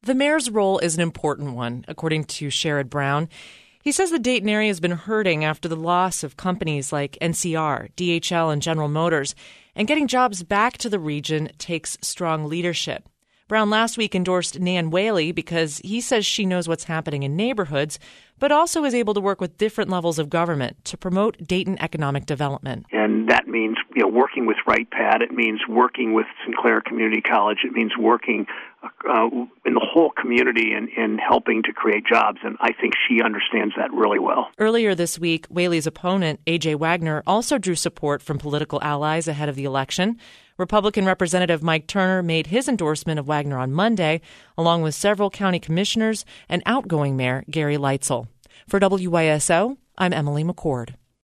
The mayor's role is an important one, according to Sherrod Brown. He says the Dayton area has been hurting after the loss of companies like NCR, DHL, and General Motors, and getting jobs back to the region takes strong leadership. Brown last week endorsed Nan Whaley because he says she knows what's happening in neighborhoods, but also is able to work with different levels of government to promote Dayton economic development. And that means, working with WrightPat. It means working with Sinclair Community College. It means working in the whole community and helping to create jobs. And I think she understands that really well. Earlier this week, Whaley's opponent, A.J. Wagner, also drew support from political allies ahead of the election. Republican Representative Mike Turner made his endorsement of Wagner on Monday, along with several county commissioners and outgoing Mayor Gary Leitzel. For WYSO, I'm Emily McCord.